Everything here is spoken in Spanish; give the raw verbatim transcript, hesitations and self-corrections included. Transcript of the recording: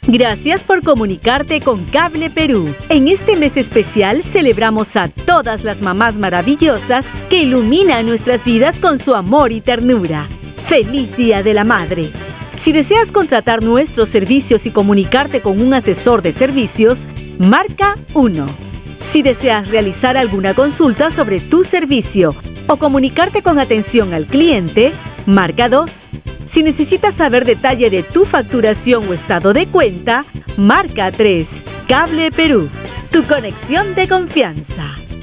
Gracias por comunicarte con Cable Perú. En este mes especial celebramos a todas las mamás maravillosas que iluminan nuestras vidas con su amor y ternura. ¡Feliz Día de la Madre! Si deseas contratar nuestros servicios y comunicarte con un asesor de servicios, marca uno. Si deseas realizar alguna consulta sobre tu servicio o comunicarte con atención al cliente, marca dos. Si necesitas saber detalle de tu facturación o estado de cuenta, marca tres. Cable Perú, tu conexión de confianza.